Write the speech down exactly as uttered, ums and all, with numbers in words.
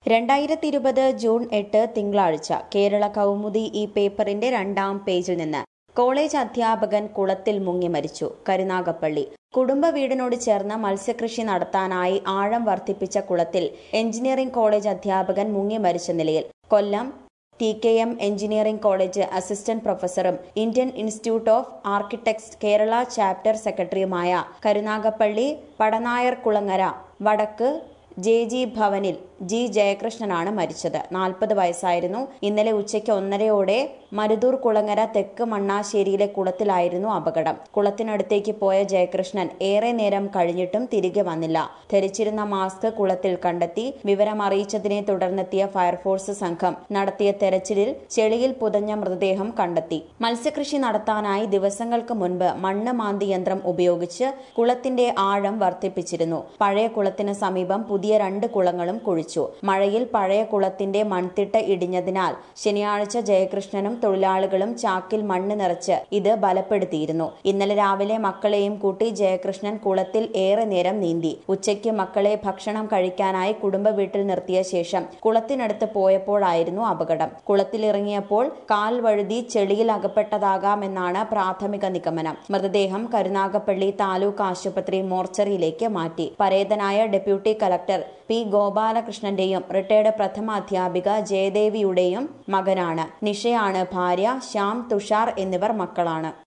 രണ്ടായിരത്തി ഇരുപത് ജൂൺ എട്ട് തിങ്കളാഴ്ച കേരള കൗമുദി ഈ പേപ്പറിന്റെ രണ്ടാം പേജിൽ നിന്ന് കോളേജ് അധ്യാപകൻ കുളത്തിൽ മുങ്ങി മരിച്ചു. കരുനാഗപ്പള്ളി കുടുംബ വീടിനോട് ചേർന്ന് മത്സ്യകൃഷി നടത്താനായി ആഴം വർദ്ധിപ്പിച്ച കുളത്തിൽ എഞ്ചിനീയറിംഗ് കോളേജ് അധ്യാപകൻ മുങ്ങി മരിച്ച നിലയിൽ. Kollam T K M engineering college assistant പ്രൊഫസറും Indian institute of architects Kerala chapter സെക്രട്ടറിയുമായ കരുനാഗപ്പള്ളി പടനായർ കുളങ്ങര വടക്ക് ജെ ജി ഭവനിൽ ജി ജയകൃഷ്ണനാണ് മരിച്ചത്. നാൽപ്പത് വയസ്സായിരുന്നു. ഇന്നലെ ഉച്ചയ്ക്ക് ഒന്നരയോടെ മരുതൂർ കുളങ്ങര തെക്ക് മണ്ണാശ്ശേരിയിലെ കുളത്തിലായിരുന്നു അപകടം. കുളത്തിനടുത്തേക്ക് പോയ ജയകൃഷ്ണൻ ഏറെ നേരം കഴിഞ്ഞിട്ടും തിരികെ വന്നില്ല. ധരിച്ചിരുന്ന മാസ്ക് കുളത്തിൽ കണ്ടെത്തി. വിവരമറിയിച്ചതിനെ തുടർന്നെത്തിയ ഫയർഫോഴ്സ് സംഘം നടത്തിയ തെരച്ചിലിൽ ചെളിയിൽ പുതഞ്ഞ മൃതദേഹം കണ്ടെത്തി. മത്സ്യകൃഷി നടത്താനായി ദിവസങ്ങൾക്ക് മുൻപ് മണ്ണ് മാന്തി യന്ത്രം ഉപയോഗിച്ച് കുളത്തിന്റെ ആഴം വർദ്ധിപ്പിച്ചിരുന്നു. പഴയ കുളത്തിന് സമീപം പുതിയ രണ്ട് കുളങ്ങളും കുഴിച്ചു. മഴയിൽ പഴയ കുളത്തിന്റെ മൺതിട്ട ഇടിഞ്ഞതിനാൽ ശനിയാഴ്ച ജയകൃഷ്ണനും തൊഴിലാളികളും ചാക്കിൽ മണ്ണ് നിറച്ച് ഇത് ബലപ്പെടുത്തിയിരുന്നു. ഇന്നലെ രാവിലെ മക്കളെയും കൂട്ടി ജയകൃഷ്ണൻ കുളത്തിൽ ഏറെ നേരം നീന്തി. ഉച്ചയ്ക്ക് മക്കളെ ഭക്ഷണം കഴിക്കാനായി കുടുംബ വീട്ടിൽ നിർത്തിയ ശേഷം കുളത്തിനടുത്ത് പോയപ്പോഴായിരുന്നു അപകടം. കുളത്തിലിറങ്ങിയപ്പോൾ കാൽ വഴുതി ചെളിയിൽ അകപ്പെട്ടതാകാമെന്നാണ് പ്രാഥമിക നിഗമനം. മൃതദേഹം കരുനാഗപ്പള്ളി താലൂക്ക് ആശുപത്രി മോർച്ചറിയിലേക്ക് മാറ്റി. പരേതനായ ഡെപ്യൂട്ടി കലക്ടർ പി ഗോപാലകൃഷ്ണന്റെയും റിട്ടയർഡ് പ്രഥമ അധ്യാപിക ജയദേവിയുടെയും മകനാണ്. നിഷയാണ് ഭാര്യ. ശ്യാം, തുഷാർ എന്നിവർ മക്കളാണ്.